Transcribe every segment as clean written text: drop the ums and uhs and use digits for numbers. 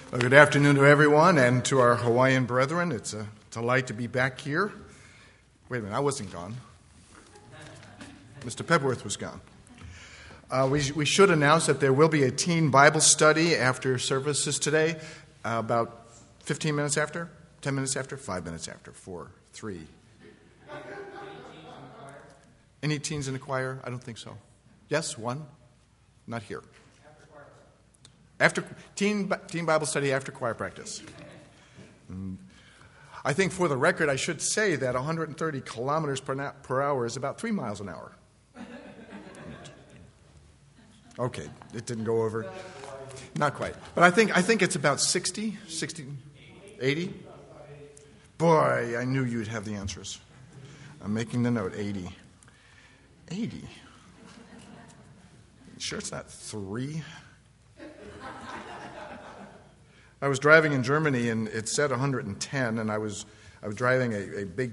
Well, good afternoon to everyone and to our Hawaiian brethren. It's a delight to be back here. Wait a minute, I wasn't gone. Mr. Pepworth was gone. We should announce that there will be a teen Bible study after services today, about 15 minutes after, 10 minutes after, 5 minutes after, 4, 3. Any teens in the choir? I don't think so. Yes, one? Not here. After teen Bible study after choir practice. I think for the record, I should say that 130 kilometers per hour is about 3 miles an hour. Okay, it didn't go over. Not quite. But I think it's about 60, 80. Boy, I knew you'd have the answers. I'm making the note, 80. 80. Sure it's not 3? I was driving in Germany, and it said 110, and I was driving a big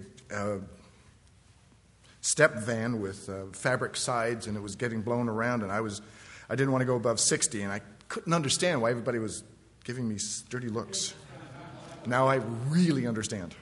step van with fabric sides, and it was getting blown around, and I didn't want to go above 60, and I couldn't understand why everybody was giving me dirty looks. Now I really understand.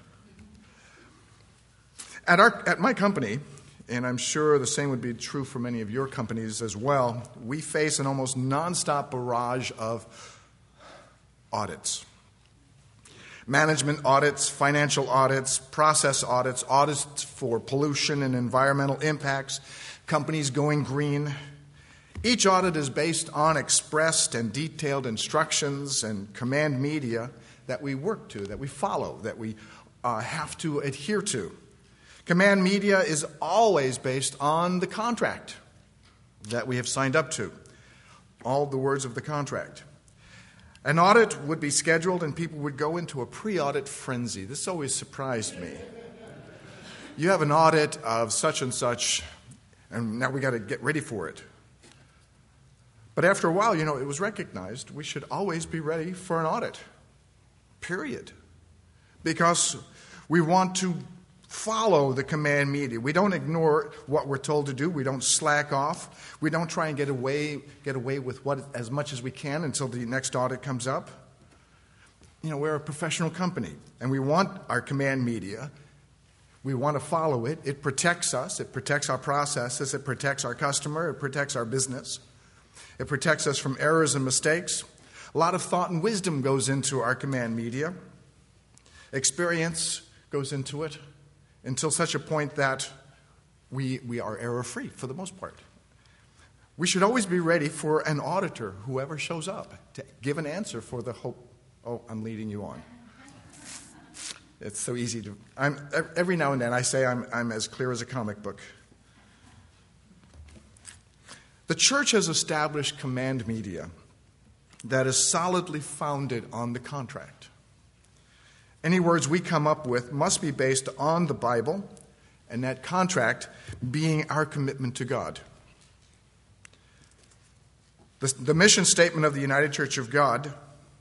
At my company, and I'm sure the same would be true for many of your companies as well, we face an almost nonstop barrage of audits. Management audits, financial audits, process audits, audits for pollution and environmental impacts, companies going green. Each audit is based on expressed and detailed instructions and command media that we work to, that we follow, that we have to adhere to. Command media is always based on the contract that we have signed up to, all the words of the contract. An audit would be scheduled and people would go into a pre-audit frenzy. This always surprised me. You have an audit of such and such, and now we got to get ready for it. But after a while, it was recognized we should always be ready for an audit, period. Because we want to follow the command media. We don't ignore what we're told to do. We don't slack off. We don't try and get away with as much as we can until the next audit comes up. We're a professional company, and we want our command media. We want to follow it. It protects us. It protects our processes. It protects our customer. It protects our business. It protects us from errors and mistakes. A lot of thought and wisdom goes into our command media. Experience goes into it, until such a point that we are error-free for the most part. We should always be ready for an auditor, whoever shows up, to give an answer for the hope. Oh, I'm leading you on. It's so easy to... every now and then I say I'm as clear as a comic book. The church has established command media that is solidly founded on the contract. Any words we come up with must be based on the Bible, and that contract being our commitment to God. The mission statement of the United Church of God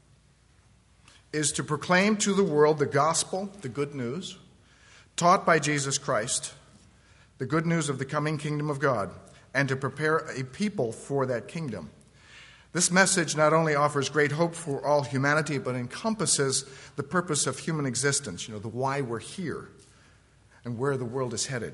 is to proclaim to the world the gospel, the good news, taught by Jesus Christ, the good news of the coming kingdom of God, and to prepare a people for that kingdom. This message not only offers great hope for all humanity, but encompasses the purpose of human existence, the why we're here and where the world is headed.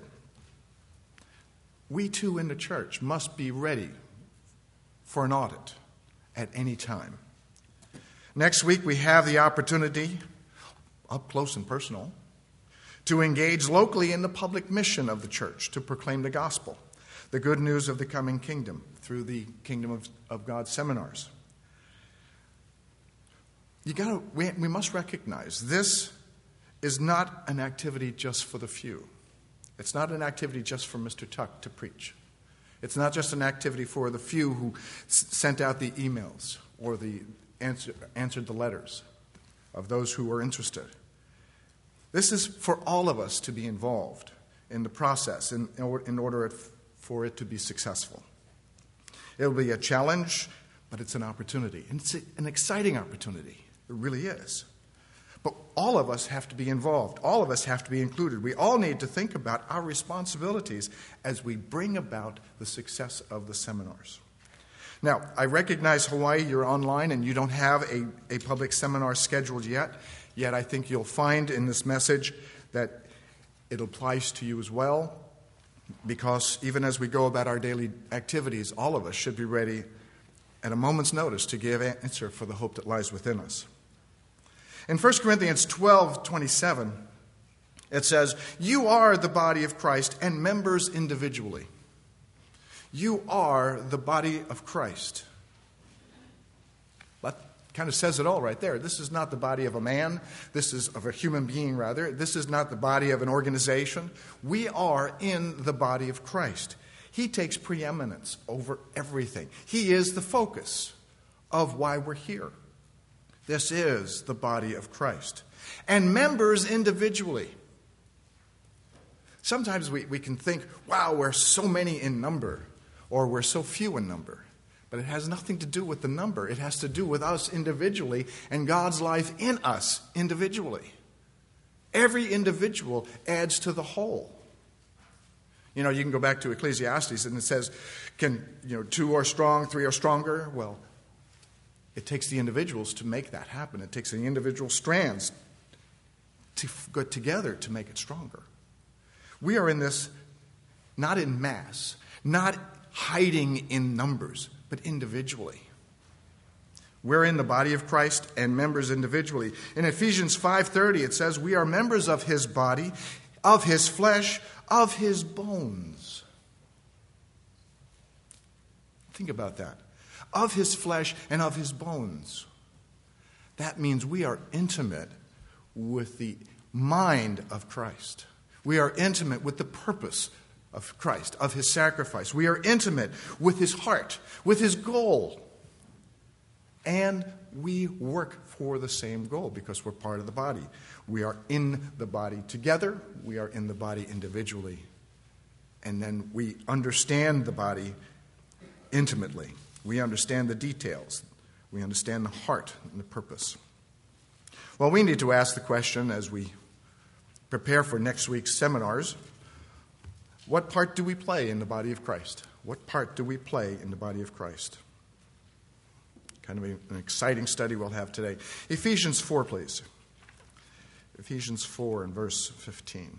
We too in the church must be ready for an audit at any time. Next week we have the opportunity, up close and personal, to engage locally in the public mission of the church to proclaim the gospel, the good news of the coming kingdom, through the Kingdom of God seminars. We must recognize this is not an activity just for the few. It's not an activity just for Mr. Tuck to preach. It's not just an activity for the few who sent out the emails or answered the letters of those who were interested. This is for all of us to be involved in the process in order for it to be successful. It'll be a challenge, but it's an opportunity. And it's an exciting opportunity. It really is. But all of us have to be involved. All of us have to be included. We all need to think about our responsibilities as we bring about the success of the seminars. Now, I recognize Hawaii, you're online and you don't have a public seminar scheduled yet I think you'll find in this message that it applies to you as well, because even as we go about our daily activities, all of us should be ready at a moment's notice to give answer for the hope that lies within us. In 1 Corinthians 12:27, it says, "You are the body of Christ and members individually." You are the body of Christ. That kind of says it all right there. This is not the body of a man. This is of a human being, rather. This is not the body of an organization. We are in the body of Christ. He takes preeminence over everything. He is the focus of why we're here. This is the body of Christ. And members individually. Sometimes we can think, wow, we're so many in number, or we're so few in number. But it has nothing to do with the number. It has to do with us individually and God's life in us individually. Every individual adds to the whole. You know, you can go back to Ecclesiastes and it says, two are strong, three are stronger. Well, it takes the individuals to make that happen. It takes the individual strands to go together to make it stronger. We are in this not in mass, not hiding in numbers, but individually. We're in the body of Christ and members individually. In Ephesians 5:30, it says, we are members of his body, of his flesh, of his bones. Think about that. Of his flesh and of his bones. That means we are intimate with the mind of Christ. We are intimate with the purpose of Christ, of his sacrifice. We are intimate with his heart, with his goal. And we work for the same goal because we're part of the body. We are in the body together. We are in the body individually. And then we understand the body intimately. We understand the details. We understand the heart and the purpose. Well, we need to ask the question as we prepare for next week's seminars, what part do we play in the body of Christ? What part do we play in the body of Christ? Kind of an exciting study we'll have today. Ephesians 4, please. Ephesians 4 and verse 15.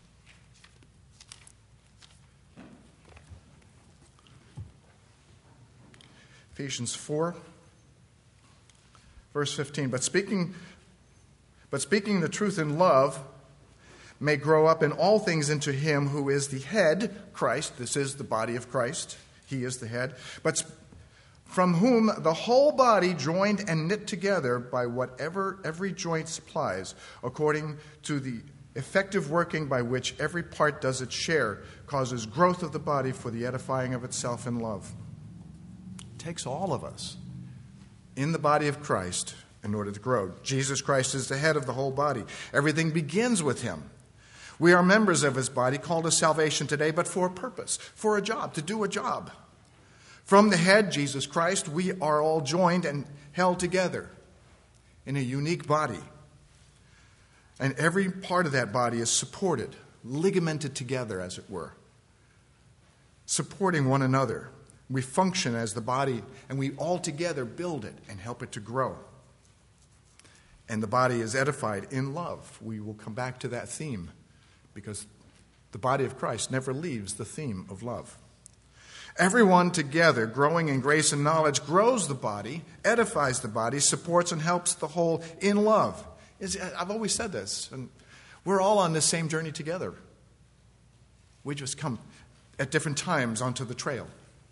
Ephesians 4, verse 15. But speaking the truth in love may grow up in all things into him who is the head, Christ. This is the body of Christ. He is the head. But from whom the whole body, joined and knit together by whatever every joint supplies, according to the effective working by which every part does its share, causes growth of the body for the edifying of itself in love. It takes all of us in the body of Christ in order to grow. Jesus Christ is the head of the whole body. Everything begins with him. We are members of his body, called to salvation today, but for a purpose, for a job, to do a job. From the head, Jesus Christ, we are all joined and held together in a unique body. And every part of that body is supported, ligamented together, as it were, supporting one another. We function as the body, and we all together build it and help it to grow. And the body is edified in love. We will come back to that theme, because the body of Christ never leaves the theme of love. Everyone together, growing in grace and knowledge, grows the body, edifies the body, supports and helps the whole in love. I've always said this, and we're all on this same journey together. We just come at different times onto the trail.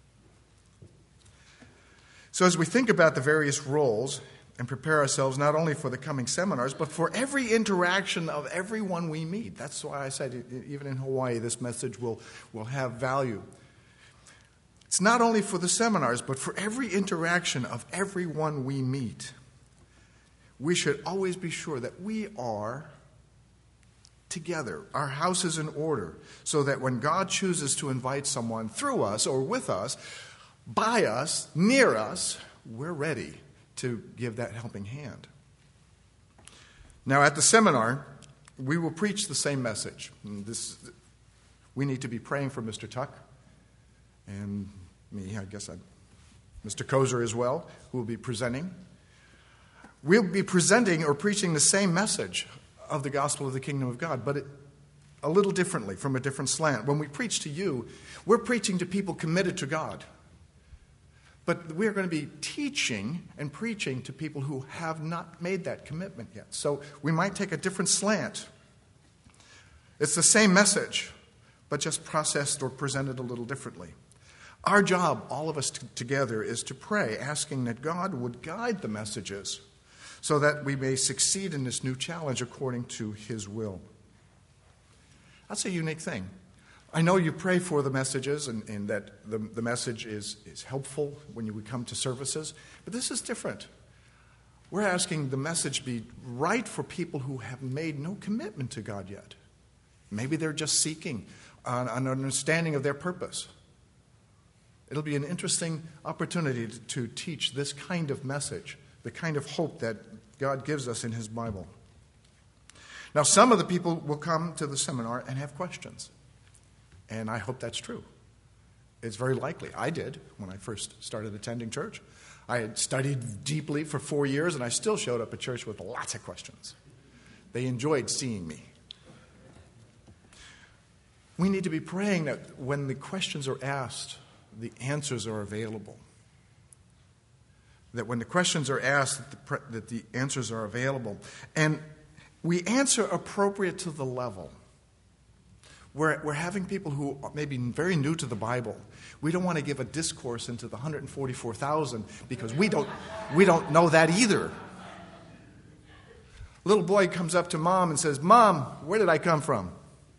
So as we think about the various roles and prepare ourselves not only for the coming seminars, but for every interaction of everyone we meet. That's why I said, even in Hawaii, this message will have value. It's not only for the seminars, but for every interaction of everyone we meet. We should always be sure that we are together. Our house is in order, so that when God chooses to invite someone through us or with us, by us, near us, we're ready to give that helping hand. Now, at the seminar, we will preach the same message. We need to be praying for Mr. Tuck and me. I guess I'm Mr. Kozer as well, who will be presenting. We'll be presenting or preaching the same message of the gospel of the kingdom of God, but a little differently, from a different slant. When we preach to you, we're preaching to people committed to God. But we're going to be teaching and preaching to people who have not made that commitment yet. So we might take a different slant. It's the same message, but just processed or presented a little differently. Our job, all of us together, is to pray, asking that God would guide the messages so that we may succeed in this new challenge according to His will. That's a unique thing. I know you pray for the messages and that the message is helpful when you would come to services, but this is different. We're asking the message be right for people who have made no commitment to God yet. Maybe they're just seeking an understanding of their purpose. It'll be an interesting opportunity to teach this kind of message, the kind of hope that God gives us in His Bible. Now, some of the people will come to the seminar and have questions. And I hope that's true. It's very likely. I did when I first started attending church. I had studied deeply for 4 years, and I still showed up at church with lots of questions. They enjoyed seeing me. We need to be praying that when the questions are asked, the answers are available. That when the questions are asked, that the answers are available. And we answer appropriate to the level. We're having people who may be very new to the Bible. We don't want to give a discourse into the 144,000 because we don't know that either. A little boy comes up to mom and says, "Mom, where did I come from?"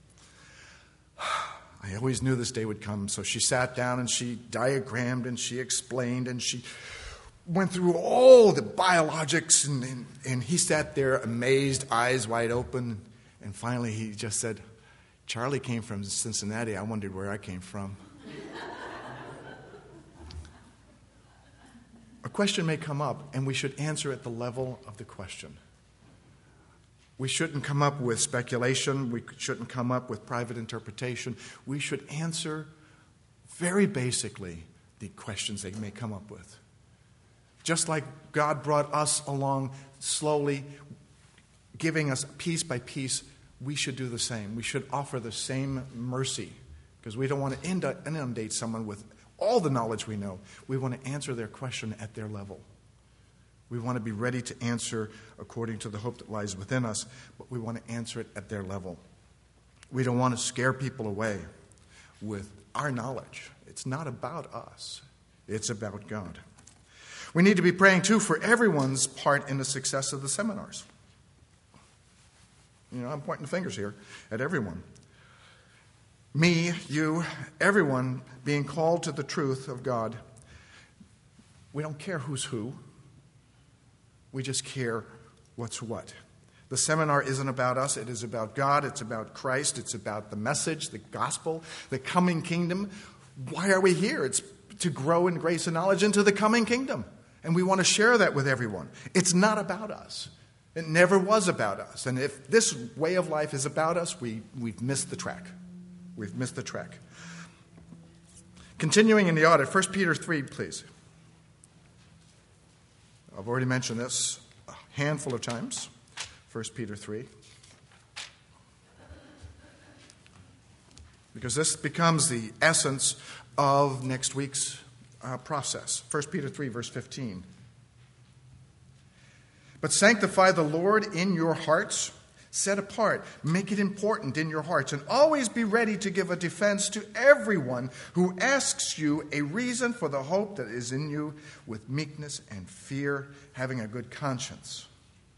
I always knew this day would come, so she sat down and she diagrammed and she explained and she went through all the biologics and he sat there amazed, eyes wide open, and finally he just said, "Charlie came from Cincinnati. I wondered where I came from." A question may come up, and we should answer at the level of the question. We shouldn't come up with speculation. We shouldn't come up with private interpretation. We should answer very basically the questions they may come up with. Just like God brought us along slowly, giving us piece by piece, we should do the same. We should offer the same mercy because we don't want to inundate someone with all the knowledge we know. We want to answer their question at their level. We want to be ready to answer according to the hope that lies within us, but we want to answer it at their level. We don't want to scare people away with our knowledge. It's not about us. It's about God. We need to be praying, too, for everyone's part in the success of the seminars. I'm pointing fingers here at everyone. Me, you, everyone being called to the truth of God. We don't care who's who. We just care what's what. The seminar isn't about us. It is about God. It's about Christ. It's about the message, the gospel, the coming kingdom. Why are we here? It's to grow in grace and knowledge into the coming kingdom. And we want to share that with everyone. It's not about us. It never was about us. And if this way of life is about us, we've missed the track. We've missed the track. Continuing in the audit, 1 Peter 3, please. I've already mentioned this a handful of times. 1 Peter 3. Because this becomes the essence of next week's process. 1 Peter 3, verse 15. But sanctify the Lord in your hearts, set apart, make it important in your hearts, and always be ready to give a defense to everyone who asks you a reason for the hope that is in you with meekness and fear, having a good conscience.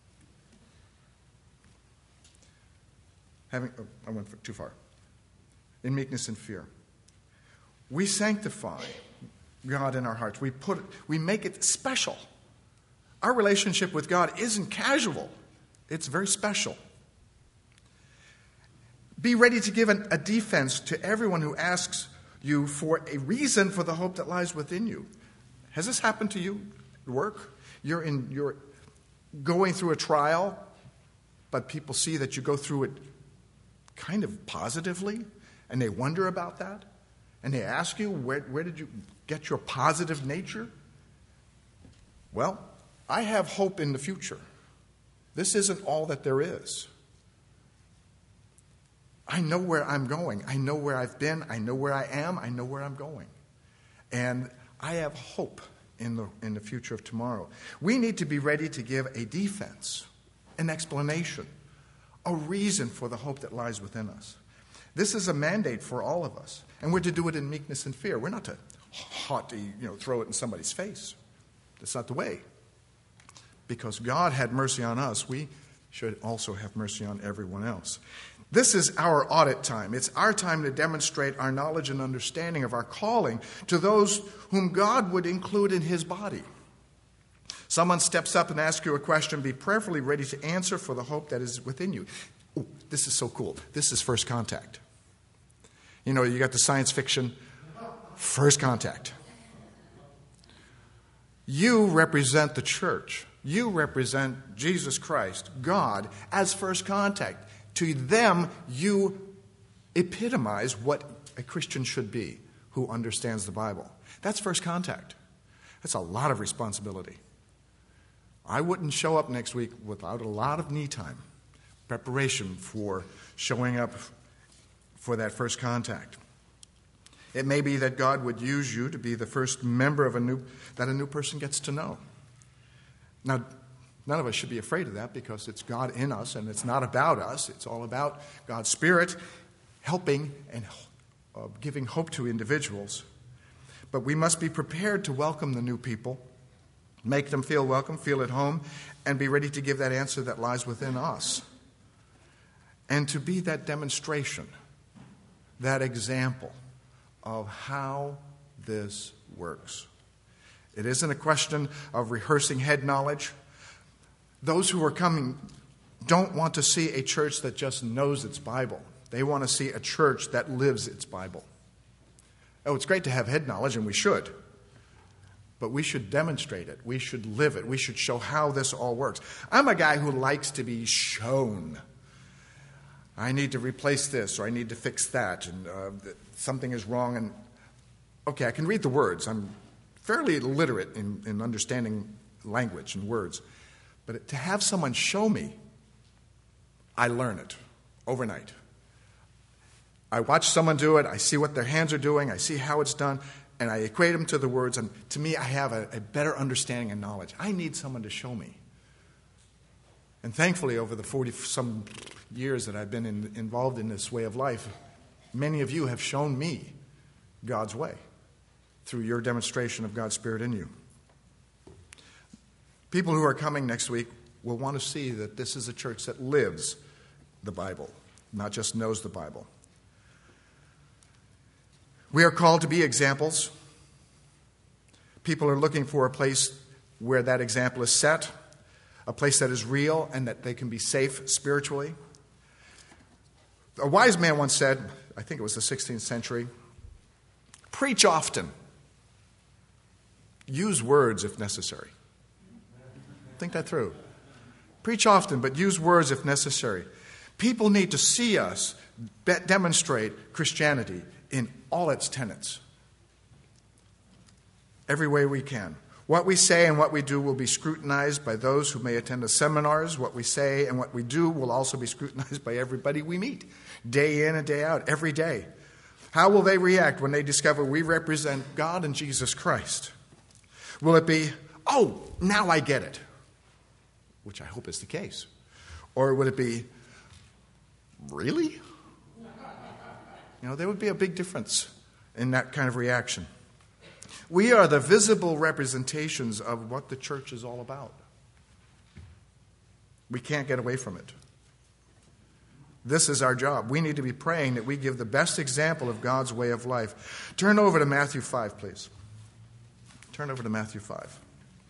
I went too far. In meekness and fear. We sanctify God in our hearts. We make it special. Our relationship with God isn't casual. It's very special. Be ready to give a defense to everyone who asks you for a reason for the hope that lies within you. Has this happened to you at work? You're going through a trial, but people see that you go through it kind of positively, and they wonder about that, and they ask you, where did you get your positive nature? Well, I have hope in the future. This isn't all that there is. I know where I'm going. I know where I've been. I know where I am. I know where I'm going. And I have hope in the future of tomorrow. We need to be ready to give a defense, an explanation, a reason for the hope that lies within us. This is a mandate for all of us. And we're to do it in meekness and fear. We're not to haughty, throw it in somebody's face. That's not the way. Because God had mercy on us, we should also have mercy on everyone else. This is our audit time. It's our time to demonstrate our knowledge and understanding of our calling to those whom God would include in his body. Someone steps up and asks you a question, be prayerfully ready to answer for the hope that is within you. Ooh, this is so cool. This is first contact. You got the science fiction first contact. You represent the church. You represent Jesus Christ, God, as first contact. To them, you epitomize what a Christian should be who understands the Bible. That's first contact. That's a lot of responsibility. I wouldn't show up next week without a lot of knee time, preparation for showing up for that first contact. It may be that God would use you to be the first member of a new person gets to know. Now, none of us should be afraid of that because it's God in us and it's not about us. It's all about God's Spirit helping and giving hope to individuals. But we must be prepared to welcome the new people, make them feel welcome, feel at home, and be ready to give that answer that lies within us. And to be that demonstration, that example of how this works. It isn't a question of rehearsing head knowledge. Those who are coming don't want to see a church that just knows its Bible. They want to see a church that lives its Bible. Oh, it's great to have head knowledge, and we should. But we should demonstrate it. We should live it. We should show how this all works. I'm a guy who likes to be shown. I need to replace this, or I need to fix that, and something is wrong. And okay, I can read the words. I'm fairly literate in understanding language and words. But to have someone show me, I learn it overnight. I watch someone do it. I see what their hands are doing. I see how it's done. And I equate them to the words. And to me, I have a better understanding and knowledge. I need someone to show me. And thankfully, over the 40-some years that I've been involved in this way of life, many of you have shown me God's way through your demonstration of God's Spirit in you. People who are coming next week will want to see that this is a church that lives the Bible, not just knows the Bible. We are called to be examples. People are looking for a place where that example is set, a place that is real and that they can be safe spiritually. A wise man once said, I think it was the 16th century, preach often. Use words if necessary. Think that through. Preach often, but use words if necessary. People need to see us demonstrate Christianity in all its tenets. Every way we can. What we say and what we do will be scrutinized by those who may attend the seminars. What we say and what we do will also be scrutinized by everybody we meet, day in and day out, every day. How will they react when they discover we represent God and Jesus Christ? Will it be, oh, now I get it, which I hope is the case? Or would it be, really? There would be a big difference in that kind of reaction. We are the visible representations of what the church is all about. We can't get away from it. This is our job. We need to be praying that we give the best example of God's way of life. Turn over to Matthew 5, please. Turn over to Matthew 5.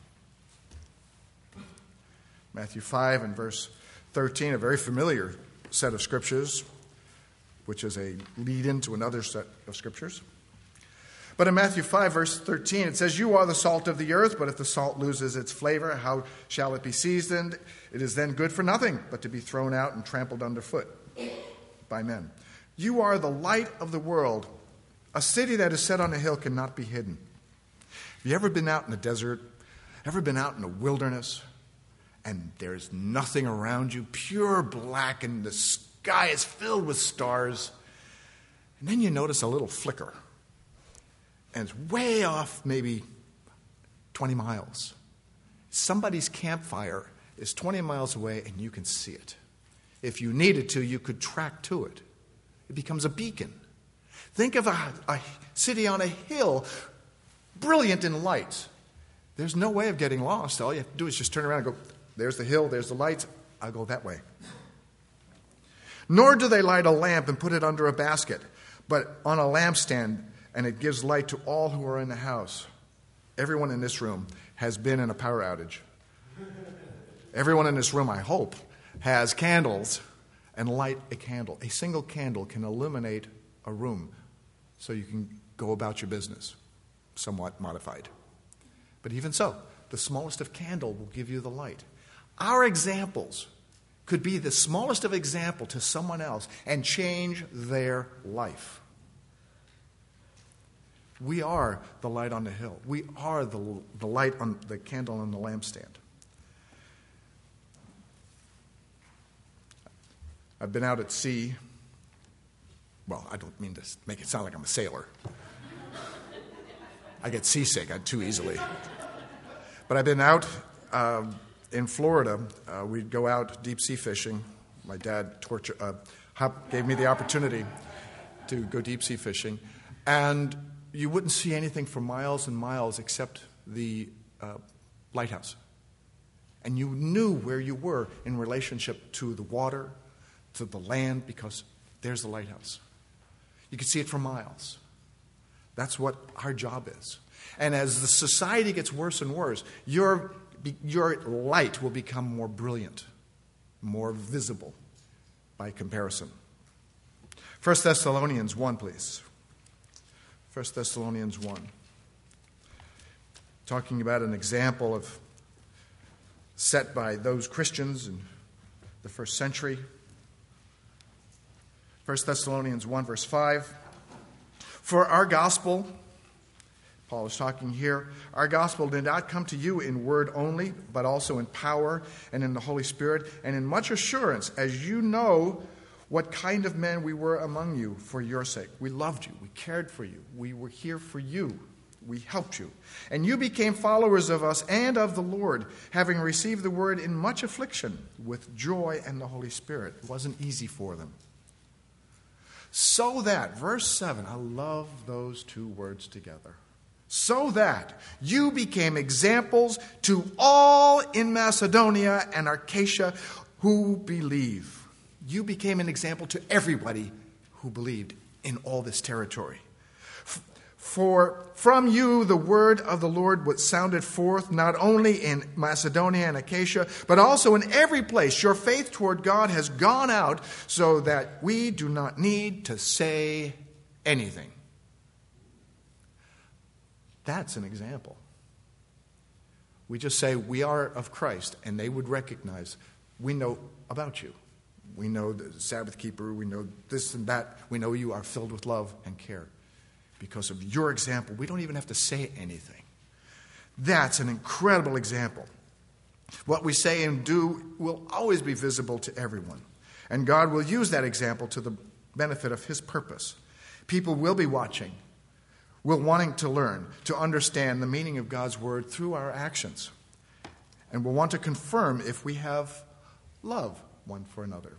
Matthew 5 and verse 13, a very familiar set of scriptures, which is a lead-in to another set of scriptures. But in Matthew 5, verse 13, it says, "You are the salt of the earth, but if the salt loses its flavor, how shall it be seasoned? It is then good for nothing, but to be thrown out and trampled underfoot by men. You are the light of the world. A city that is set on a hill cannot be hidden." Have you ever been out in the desert Ever been out in the wilderness and there's nothing around you, pure black, and the sky is filled with stars, and then you notice a little flicker, and it's way off, maybe 20 miles. Somebody's campfire is 20 miles away, and you can see it. If you needed to, you could track to it. It becomes a beacon. Think of a city on a hill, brilliant in lights. There's no way of getting lost. All you have to do is just turn around and go, there's the hill, there's the lights, I'll go that way. Nor do they light a lamp and put it under a basket, but on a lampstand, and it gives light to all who are in the house. Everyone in this room has been in a power outage. Everyone in this room, I hope, has candles and light a candle. A single candle can illuminate a room so you can go about your business, somewhat modified. But even so, the smallest of candle will give you the light. Our examples could be the smallest of example to someone else and change their life. We are the light on the hill. We are the light on the candle on the lampstand. I've been out at sea. Well, I don't mean to make it sound like I'm a sailor. I get seasick too easily. But I've been out in Florida. We'd go out deep sea fishing. My dad gave me the opportunity to go deep sea fishing. And you wouldn't see anything for miles and miles except the lighthouse. And you knew where you were in relationship to the water, to the land, because there's the lighthouse. You could see it for miles. That's what our job is. And as the society gets worse and worse, your light will become more brilliant, more visible by comparison. 1 Thessalonians 1, please. 1 Thessalonians 1. Talking about an example set by those Christians in the first century. 1 Thessalonians 1, verse 5. For our gospel, Paul is talking here, our gospel did not come to you in word only, but also in power and in the Holy Spirit and in much assurance, as you know what kind of men we were among you for your sake. We loved you. We cared for you. We were here for you. We helped you. And you became followers of us and of the Lord, having received the word in much affliction with joy and the Holy Spirit. It wasn't easy for them. So that, verse 7, I love those two words together. So that you became examples to all in Macedonia and Achaia who believe. You became an example to everybody who believed in all this territory. For from you the word of the Lord was sounded forth, not only in Macedonia and Achaia, but also in every place. Your faith toward God has gone out, so that we do not need to say anything. That's an example. We just say we are of Christ, and they would recognize, we know about you. We know the Sabbath keeper, we know this and that. We know you are filled with love and care. Because of your example, we don't even have to say anything. That's an incredible example. What we say and do will always be visible to everyone. And God will use that example to the benefit of his purpose. People will be watching, will wanting to learn, to understand the meaning of God's word through our actions. And will want to confirm if we have love one for another.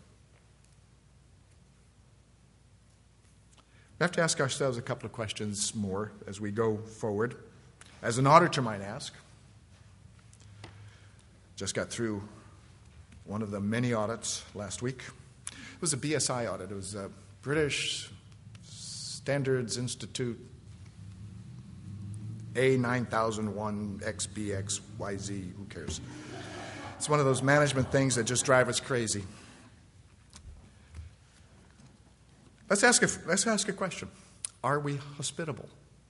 We have to ask ourselves a couple of questions more as we go forward. As an auditor might ask, just got through one of the many audits last week. It was a BSI audit. It was a British Standards Institute A9001 XBXYZ. Who cares? It's one of those management things that just drive us crazy. Let's ask a question. Are we hospitable?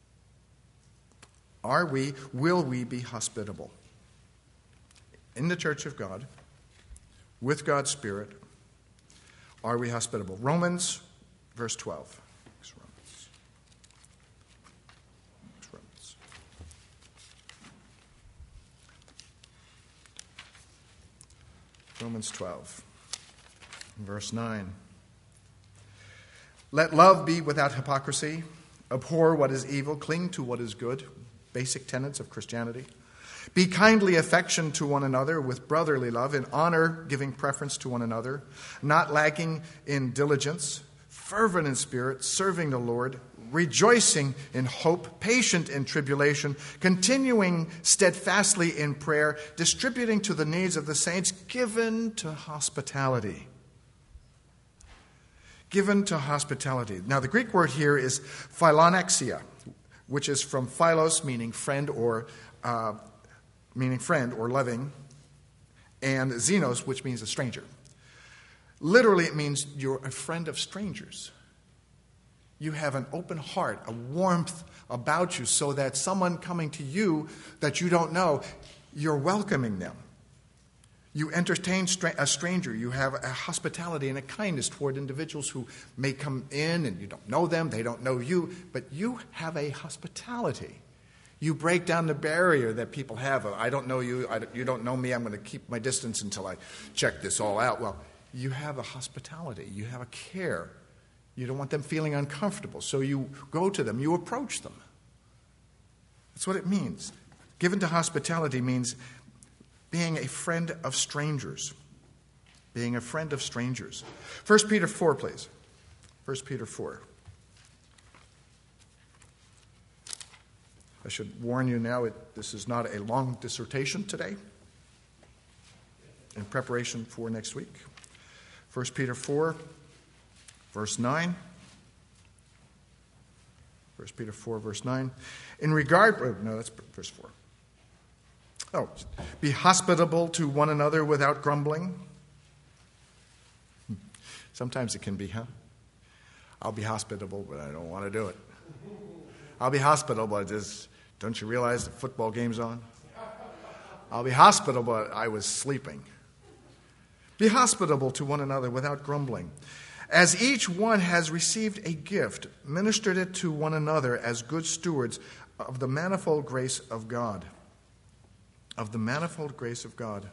Will we be hospitable? In the church of God, with God's Spirit, are we hospitable? Romans, verse 12. Romans 12, verse 9. Let love be without hypocrisy. Abhor what is evil. Cling to what is good. Basic tenets of Christianity. Be kindly affectioned to one another with brotherly love, in honor giving preference to one another, not lacking in diligence, fervent in spirit, serving the Lord, rejoicing in hope, patient in tribulation, continuing steadfastly in prayer, distributing to the needs of the saints, given to hospitality. Given to hospitality. Now, the Greek word here is philonexia, which is from philos, meaning friend or loving, and xenos, which means a stranger. Literally, it means you're a friend of strangers. You have an open heart, a warmth about you, so that someone coming to you that you don't know, you're welcoming them. You entertain a stranger. You have a hospitality and a kindness toward individuals who may come in and you don't know them, they don't know you, but you have a hospitality. You break down the barrier that people have. I don't know you, you don't know me, I'm going to keep my distance until I check this all out. Well, you have a hospitality. You have a care. You don't want them feeling uncomfortable, so you go to them, you approach them. That's what it means. Given to hospitality means being a friend of strangers. Being a friend of strangers. 1 Peter 4, please. 1 Peter 4. I should warn you now, this is not a long dissertation today in preparation for next week. 1 Peter 4, verse 9. 1 Peter 4, verse 9. That's verse 4. Be hospitable to one another without grumbling. Sometimes it can be, I'll be hospitable, but I don't want to do it. I'll be hospitable, but don't you realize the football game's on? I'll be hospitable, but I was sleeping. Be hospitable to one another without grumbling. As each one has received a gift, ministered it to one another as good stewards of the manifold grace of God. Of the manifold grace of God.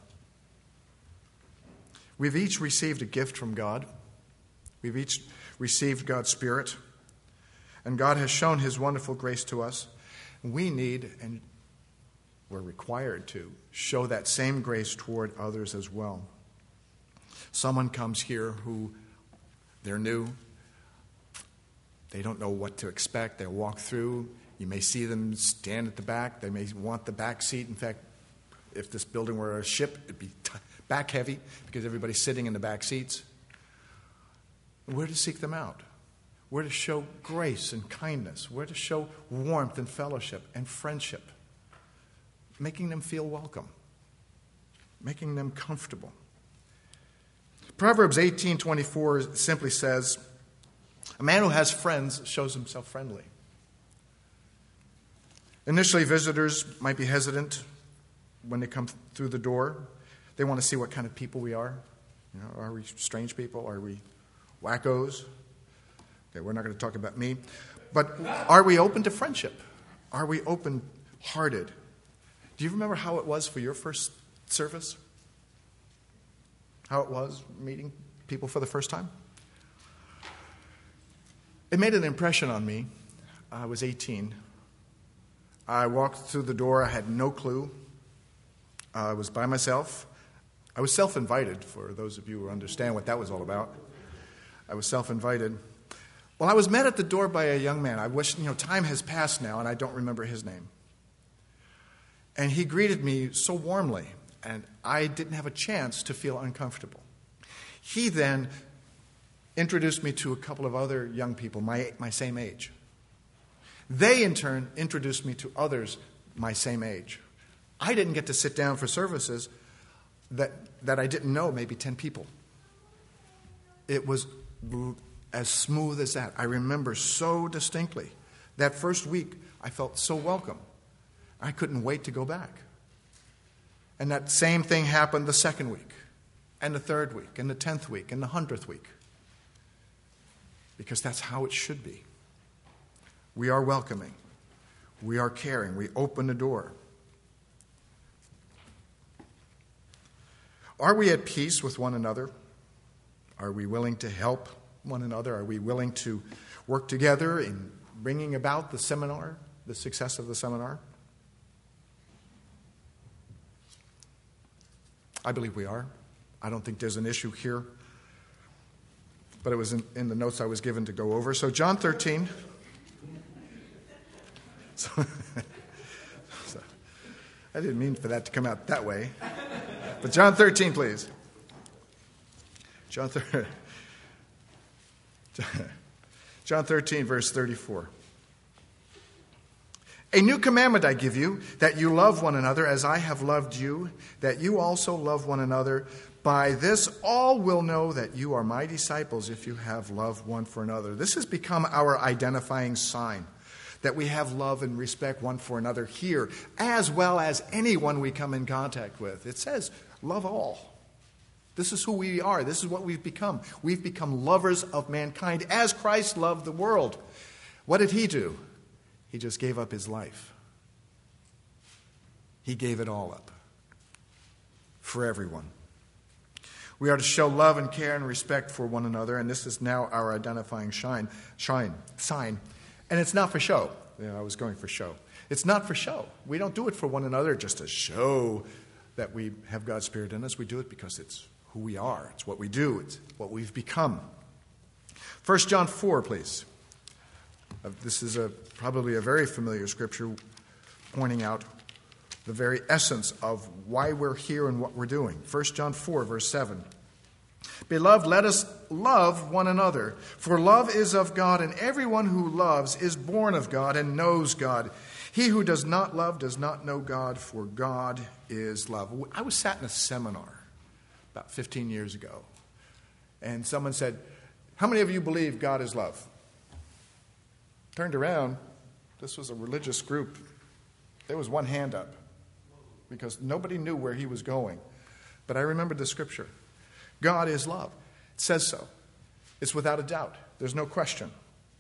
We've each received a gift from God. We've each received God's Spirit. And God has shown His wonderful grace to us. We need, and we're required to, show that same grace toward others as well. Someone comes here who they're new. They don't know what to expect. They walk through. You may see them stand at the back. They may want the back seat. In fact, if this building were a ship, it'd be back heavy because everybody's sitting in the back seats. We're to seek them out. We're to show grace and kindness. We're to show warmth and fellowship and friendship, making them feel welcome, making them comfortable. Proverbs 18:24 simply says, a man who has friends shows himself friendly. Initially, visitors might be hesitant when they come through the door. They want to see what kind of people we are. Are we strange people? Are we wackos? Okay, we're not going to talk about me. But are we open to friendship? Are we open-hearted? Do you remember how it was for your first service? How it was meeting people for the first time? It made an impression on me. I was 18. I walked through the door. I had no clue. I was by myself. I was self-invited, for those of you who understand what that was all about. I was self-invited. Well, I was met at the door by a young man. I wish, time has passed now, and I don't remember his name. And he greeted me so warmly, and I didn't have a chance to feel uncomfortable. He then introduced me to a couple of other young people my same age. They, in turn, introduced me to others my same age. I didn't get to sit down for services that I didn't know, maybe 10 people. It was as smooth as that. I remember so distinctly. That first week, I felt so welcome. I couldn't wait to go back. And that same thing happened the second week, and the third week, and the 10th week, and the 100th week. Because that's how it should be. We are welcoming. We are caring. We open the door. Are we at peace with one another? Are we willing to help one another? Are we willing to work together in bringing about the seminar, the success of the seminar? I believe we are. I don't think there's an issue here. But it was in the notes I was given to go over. So John 13. So I didn't mean for that to come out that way. But John 13, please. John 13, verse 34. A new commandment I give you, that you love one another as I have loved you, that you also love one another. By this all will know that you are my disciples if you have love one for another. This has become our identifying sign, that we have love and respect one for another here, as well as anyone we come in contact with. It says, love all. This is who we are. This is what we've become. We've become lovers of mankind as Christ loved the world. What did he do? He just gave up his life. He gave it all up for everyone. We are to show love and care and respect for one another, and this is now our identifying sign. And it's not for show. I was going for show. It's not for show. We don't do it for one another just to show that we have God's Spirit in us. We do it because it's who we are. It's what we do. It's what we've become. 1 John 4, please. This is probably a very familiar scripture pointing out the very essence of why we're here and what we're doing. 1 John 4, verse 7. Beloved, let us love one another, for love is of God, and everyone who loves is born of God and knows God. He who does not love does not know God, for God is love. I was sat in a seminar about 15 years ago, and someone said, how many of you believe God is love? Turned around, this was a religious group. There was one hand up because nobody knew where he was going. But I remembered the scripture. God is love. It says so. It's without a doubt. There's no question.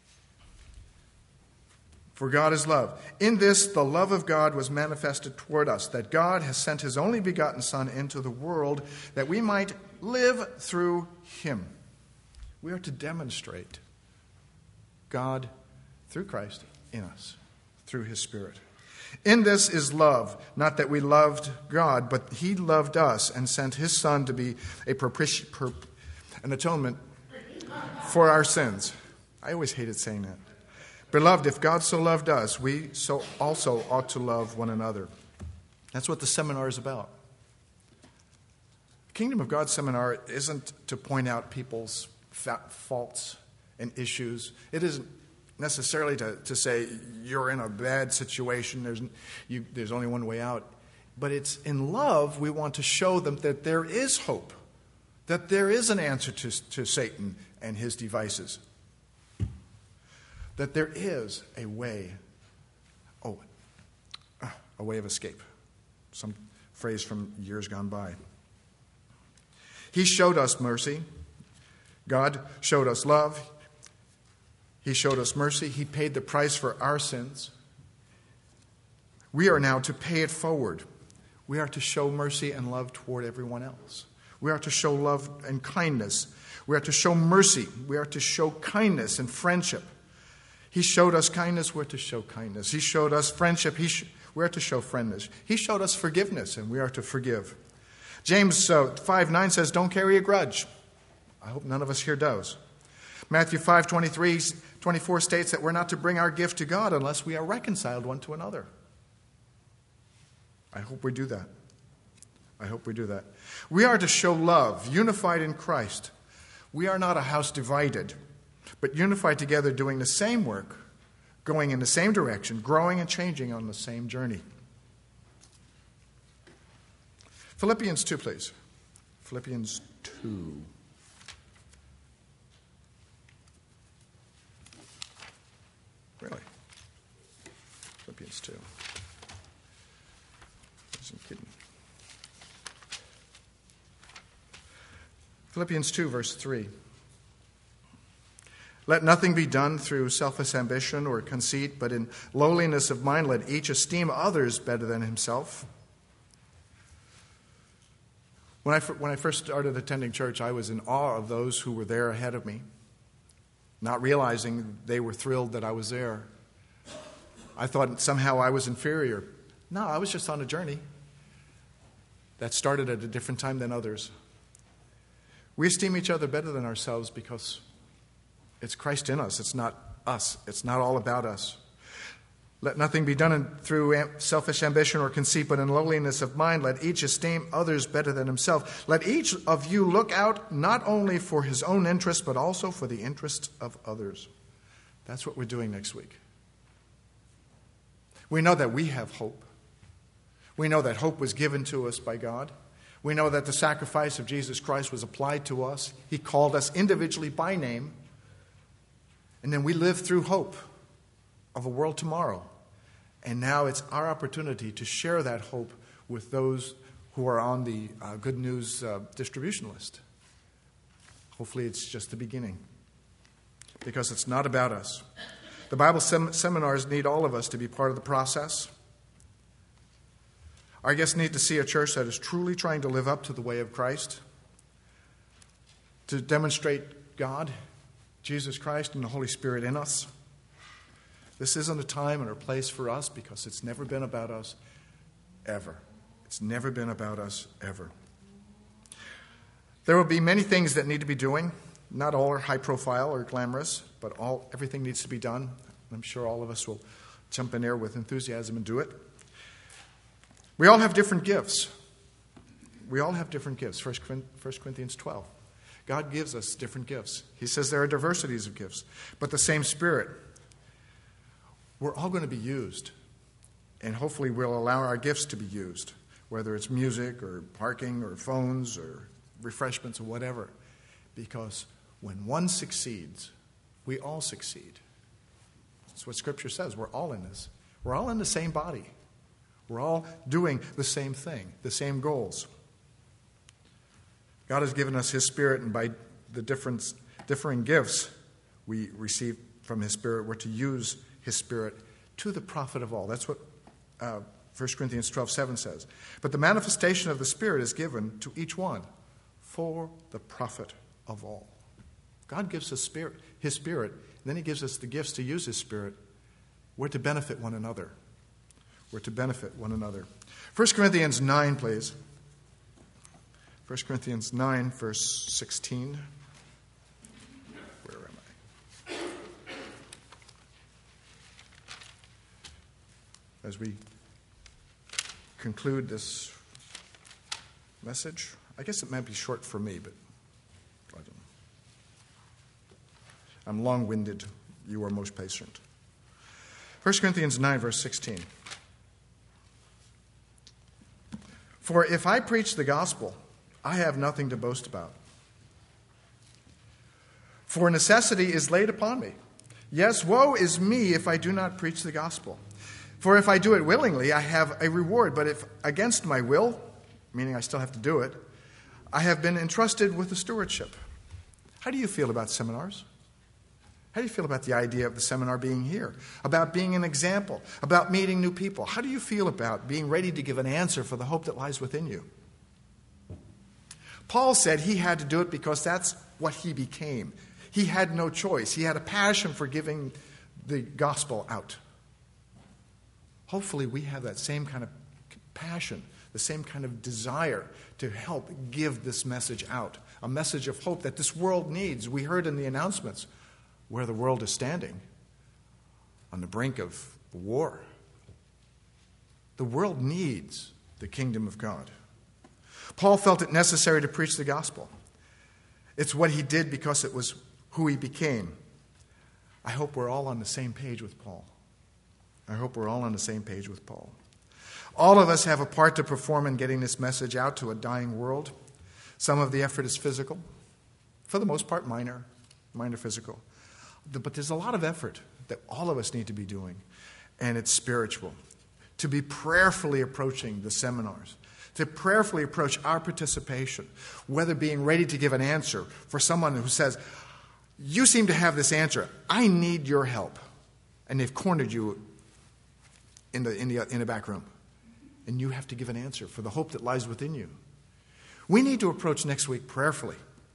For God is love. In this, the love of God was manifested toward us, that God has sent his only begotten Son into the world that we might live through him. We are to demonstrate God through Christ in us, through his Spirit. In this is love, not that we loved God, but he loved us and sent his Son to be an atonement for our sins. I always hated saying that. Beloved, if God so loved us, we so also ought to love one another. That's what the seminar is about. The Kingdom of God seminar isn't to point out people's faults and issues. It isn't necessarily to say you're in a bad situation, there's only one way out. But it's in love we want to show them that there is hope, that there is an answer to Satan and his devices, that there is a way, a way of escape. Some phrase from years gone by. He showed us mercy. God showed us love. He showed us mercy. He paid the price for our sins. We are now to pay it forward. We are to show mercy and love toward everyone else. We are to show love and kindness. We are to show mercy. We are to show kindness and friendship. He showed us kindness. We're to show kindness. He showed us friendship. We are to show friendness. He showed us forgiveness, and we are to forgive. James 5:9 says, don't carry a grudge. I hope none of us here does. Matthew 5:24 states that we're not to bring our gift to God unless we are reconciled one to another. I hope we do that. I hope we do that. We are to show love, unified in Christ. We are not a house divided, but unified together doing the same work, going in the same direction, growing and changing on the same journey. Philippians 2, please. Philippians 2. Really? Philippians 2. Isn't kidding. Philippians 2, verse 3. Let nothing be done through selfish ambition or conceit, but in lowliness of mind let each esteem others better than himself. When I first started attending church, I was in awe of those who were there ahead of me, not realizing they were thrilled that I was there. I thought somehow I was inferior. No, I was just on a journey that started at a different time than others. We esteem each other better than ourselves because it's Christ in us. It's not us. It's not all about us. Let nothing be done through selfish ambition or conceit, but in lowliness of mind, let each esteem others better than himself. Let each of you look out not only for his own interest, but also for the interest of others. That's what we're doing next week. We know that we have hope. We know that hope was given to us by God. We know that the sacrifice of Jesus Christ was applied to us. He called us individually by name. And then we live through hope of a world tomorrow. And now it's our opportunity to share that hope with those who are on the good news distribution list. Hopefully it's just the beginning, because it's not about us. The Bible seminars need all of us to be part of the process. Our guests need to see a church that is truly trying to live up to the way of Christ, to demonstrate God, Jesus Christ, and the Holy Spirit in us. This isn't a time and a place for us because it's never been about us ever. It's never been about us ever. There will be many things that need to be doing. Not all are high profile or glamorous, but everything needs to be done. I'm sure all of us will jump in there with enthusiasm and do it. We all have different gifts. We all have different gifts. 1 Corinthians 12. God gives us different gifts. He says there are diversities of gifts, but the same Spirit. We're all going to be used, and hopefully we'll allow our gifts to be used, whether it's music or parking or phones or refreshments or whatever, because when one succeeds, we all succeed. That's what Scripture says. We're all in this. We're all in the same body. We're all doing the same thing, the same goals. God has given us His Spirit, and by the differing gifts we receive from His Spirit, we're to use His Spirit to the profit of all. That's what 1 Corinthians 12:7 says. But the manifestation of the Spirit is given to each one for the profit of all. God gives us His Spirit, and then He gives us the gifts to use His Spirit. We're to benefit one another. We're to benefit one another. 1 Corinthians 9, please. 1 Corinthians 9, verse 16. Where am I? As we conclude this message, I guess it might be short for me, but I don't know. I'm long-winded. You are most patient. 1 Corinthians 9, verse 16. For if I preach the gospel, I have nothing to boast about. For necessity is laid upon me. Yes, woe is me if I do not preach the gospel. For if I do it willingly, I have a reward. But if against my will, meaning I still have to do it, I have been entrusted with the stewardship. How do you feel about seminars? How do you feel about the idea of the seminar being here? About being an example? About meeting new people? How do you feel about being ready to give an answer for the hope that lies within you? Paul said he had to do it because that's what he became. He had no choice. He had a passion for giving the gospel out. Hopefully we have that same kind of passion, the same kind of desire to help give this message out, a message of hope that this world needs. We heard in the announcements where the world is standing, on the brink of war. The world needs the kingdom of God. Paul felt it necessary to preach the gospel. It's what he did because it was who he became. I hope we're all on the same page with Paul. I hope we're all on the same page with Paul. All of us have a part to perform in getting this message out to a dying world. Some of the effort is physical. For the most part, minor physical. But there's a lot of effort that all of us need to be doing, and it's spiritual. To be prayerfully approaching the seminars, to prayerfully approach our participation, whether being ready to give an answer for someone who says, you seem to have this answer, I need your help. And they've cornered you in the back room. And you have to give an answer for the hope that lies within you. We need to approach next week prayerfully.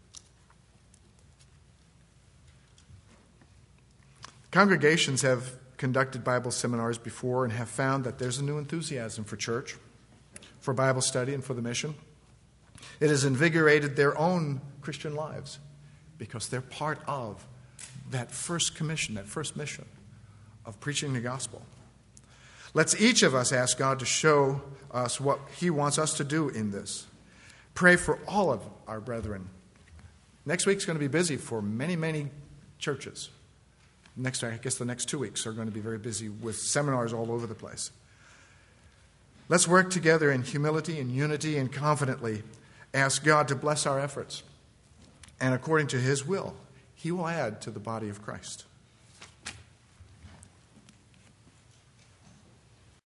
Congregations have conducted Bible seminars before and have found that there's a new enthusiasm for church, for Bible study, and for the mission. It has invigorated their own Christian lives because they're part of that first commission, that first mission of preaching the gospel. Let's each of us ask God to show us what He wants us to do in this. Pray for all of our brethren. Next week's going to be busy for many, many churches. I guess the next 2 weeks are going to be very busy with seminars all over the place. Let's work together in humility and unity and confidently ask God to bless our efforts. And according to His will, He will add to the body of Christ.